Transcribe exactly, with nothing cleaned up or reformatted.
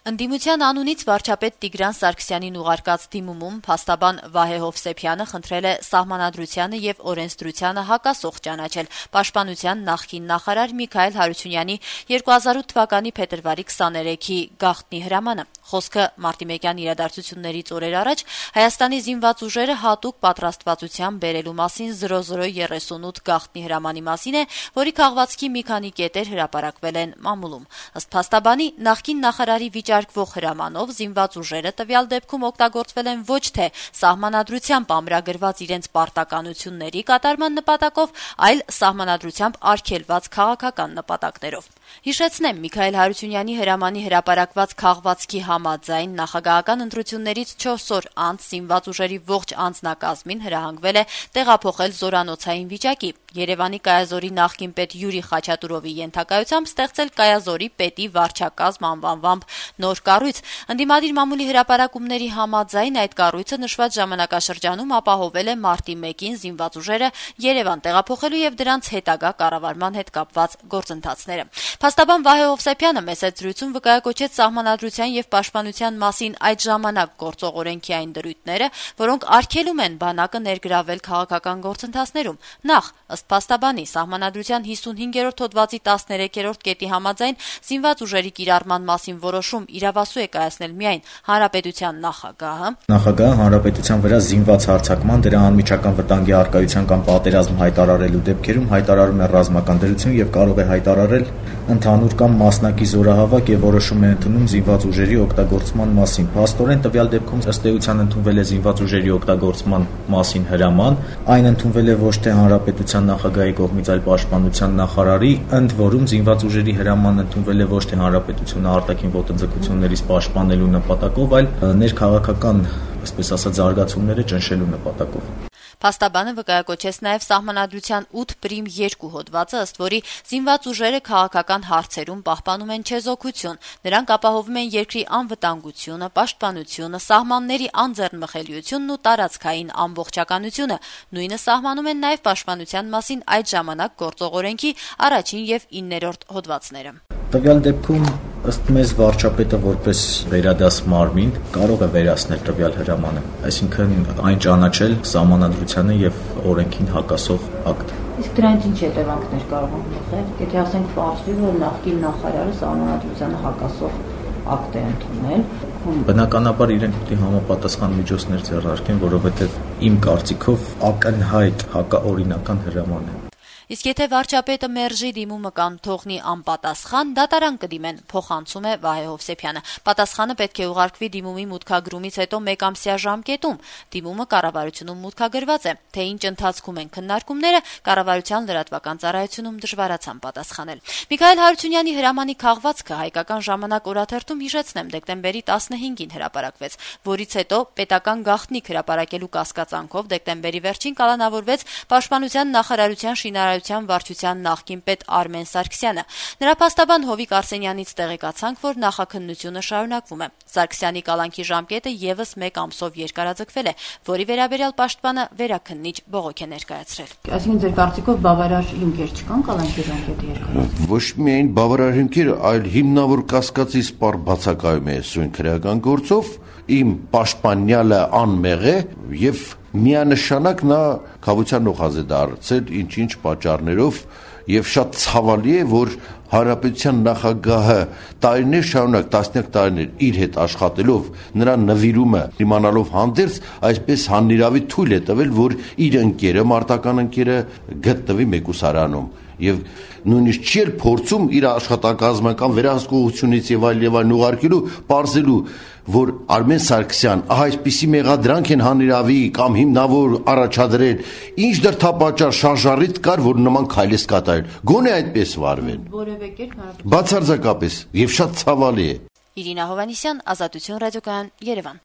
Ընդդիմության անունից վարչապետ Տիգրան Սարգսյանին ուղարկած դիմումում փաստաբան Վահե Հովսեփյանը խնդրել է Սահմանադրությանը եւ օրենսդրությանը հակասող ճանաչել Պաշտպանության նախկին նախարար Միքայել Հարությունյանի երկու հազար ութ թվականի փետրվարի քսաներեքի գաղտնի հրամանը։ Խոսքը մարտի մեկյան իրադարձություններից օրեր առաջ Հայաստանի զինված ուժերը հատուկ պատրաստվածության բերելու մասին զրո զրո երեսունութ գաղտնի հրամանի մասին է, որի քաղվածքի մի քանի կետեր հրապարակվել են մամուլում։ Ըստ փաստաբանի, նախկին նախարարի վիճարկվող հրամանով զինված ուժերը տվյալ դեպքում օգտագործվել են ոչ թե սահմանադրությամբ ամրագրված իրենց պարտականությունների կատարման նպատակով, այլ սահմանադրությամբ արգելված քաղաքական նպատակներով։ Հիշեցնեմ, Միքայել Հարությունյանի հրամանի հրապարակված քաղվածքի համաձայն նախագահական ընտրություններից չորս օր անց զինված ուժերի ողջ անձնակազմին հրահանգվել է տեղափոխել զորանոցային վիճակի։ Երևանի Կայազորի նախկին պետ Յուրի Խաչատուրովի ենթակայությամբ ստեղծել Կայազորի պետի վարչակազմ անվանվամբ նոր կառույց։ Ընդդիմադիր մամուլի հրապարակումների համաձայն այդ կառույցը նշված ժամանակաշրջանում ապահովել է մարտի մեկին զինված ուժերը Երևան տեղափոխելու եւ դրանց հետագա կառավարման հետ կապված գործընթացները։ Փաստաբան Վահե Հովսեփյանը մեծ զրույցում վկայակոչեց Սահմանադրության եւ Պաշտպանության մասին այդ ժամանակ գործող օրենքի այն դրույթները, որոնք արգելում են բանակը ներգրավել քաղաքական գործընթացներում։ Նախ, ըստ փաստաբանի, Սահմանադրության հիսունհինգերորդ հոդվածի տասներեքերորդ կետի համաձայն զինված ուժերի կիրառման մասին որոշում իրավասու է կայացնել միայն Հանրապետության նախագահը։ Նախագահը Հանրապետության վրա զինված հարձակման, դրա անմիջական վտանգի առկայության կամ պատերազմ հայտարարելու դեպքերում հայտարարում է ռազմական դրություն եւ կարող է հայտարարել ընդհանուր կամ մասնակի զորահավաք եւ որոշում է ընդունում զինված ուժերի օգտագործման մասին։ Փաստորեն տվյալ դեպքում ըստ էության ընդունվել է զինված ուժերի օգտագործման մասին հրաման, այն ընդունվել է ոչ թե Հանրապետության նախագահի կողմից, այլ Պաշտպանության նախարարի, ընդ որում զինված ուժերի հրաման ընդունվել է ոչ թե Հանրապետությունը արտաքին ոտնձգություններից պաշտպանելու նպատակով, այլ ներքաղաքական, այսպես ասած, զարգացումները ճնշելու նպատակով։ Փաստաբանը վկայակոչեց նաև Սահմանադրության ութ պրիմ երկու հոդվածը, ըստ որի զինված ուժերը քաղաքական հարցերում պահպանում են չեզոքություն, նրանք ապահովում են երկրի անվտանգությունը, պաշտպանությունը, սահմանների անձեռնմխելիությունն ու տարածքային ամբողջականությունը։ Նույնը սահմանում են նաև Պաշտպանության մասին այդ ժամանակ գործող օրենքի առաջին եւ իններորդ հոդվածները։ Տվյալ դեպքում ըստ մեզ վարչապետը որպես վերադաս մարմին կարող է վերացնել տվյալ հրամանը, այսինքն այն ճանաչել Սահմանադրությանը եւ օրենքին հակասող ակտ։ Իսկ դրանից ինչ հետևանքներ կարող են եղել, եթե ասենք պարզվի, որ նախկին նախարարը Սահմանադրությանը հակասող ակտ է ընդունել։ Բնականաբար իրենք պետք է համապատասխան միջոցներ ձեռնարկեն, որովհետեւ իմ կարծիքով ակնհայտ հակաօրինական հրաման է։ Իսկ եթե վարչապետը մերժի դիմումը կամ թողնի անպատասխան, դատարան կդիմեն, փոխանցում է Վահե Հովսեփյանը։ Պատասխանը պետք է ուղարկվի դիմումի մուտքագրումից հետո մեկամսյա ժամկետում։ Դիմումը կառավարությունում մուտքագրված է, թե ինչ ընթացքում են քննարկումները, կառավարության լրատվական ծառայությունում դժվարացան պատասխանել։ Միքայել Հարությունյանի հրամանի քաղվածքը Հայկական ժամանակ օրաթերթում, հիշեցնեմ, դեկտեմբերի տասնհինգին հրապարակվեց, որից հետո պետական գաղտնիք հրապարակելու կասկածանքով դեկտեմբերի վերջին կալանավորվեց Պաշտպանության նախարարության շինարարության վարչության նախկին պետ Արմեն Սարգսյանը։ Նրա փաստաբան Հովիկ Արսենյանից տեղեկացանք, որ նախաքննությունը շարունակվում է։ Սարգսյանի կալանքի ժամկետը եւս մեկ ամսով երկարաձգվել է, որի վերաբերյալ պաշտպանը վերաքննիչ բողոք է ներկայացրել։ Այսինքն ձեր կարծիքով բավարար հիմքեր չկան կալանքի ժամկետը երկարացնել։ Ոչ միայն բավարար հիմքեր, այլ հիմնավոր կասկածի սպառ բացակայում է սույն քրեական գործով, իմ պաշտպանյալը անմեղ է եւ միանշանակ նա խավության օղազ է դարձել ինչ-ինչ պատճառներով եւ շատ ցավալի է, որ Հանրապետության նախագահը տարիներ շարունակ, տասնյակ տարիներ իր հետ աշխատելով, նրա նվիրումը իմանալով հանդերձ, այսպես հանիրավի թույլ է տվել, որ իր ընկերը, մարտական ընկերը գտնվի մեկուսարանում եւ նույնիսկ չի էլ փորձում իր աշխատակազմական վերահսկողությունից եւ այլ եւ այլ ուղարկելու, պարզելու, որ Արմեն Սարգսյան ահա այսպիսի մեղադրանք են հանիրավի կամ հիմնավոր առաջադրել, ինչ դրդապատճառ շարժառիթ կար, որ նման քայլես կատարել, գոնե այդպես վարվեն։ Որևէ կերպ բացարձակապես եւ շատ ցավալի է։ Իրինա Հովանիսյան, Ազատություն ռադիոկայան, Երևան։